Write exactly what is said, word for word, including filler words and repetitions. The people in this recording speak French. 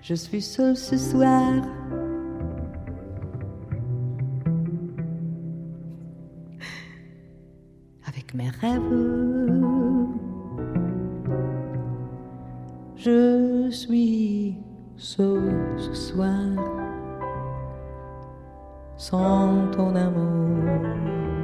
Je suis seule ce soir. Avec mes rêves. Je suis seule ce soir. Sans ton amour.